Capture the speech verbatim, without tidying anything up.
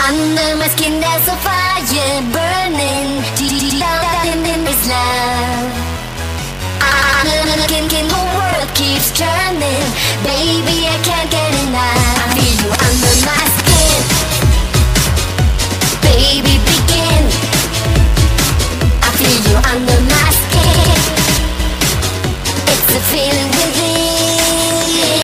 Under my skin there's a fire burning. Deep down in this love. Under my skin, the world keeps turning. Baby, I can't get enough.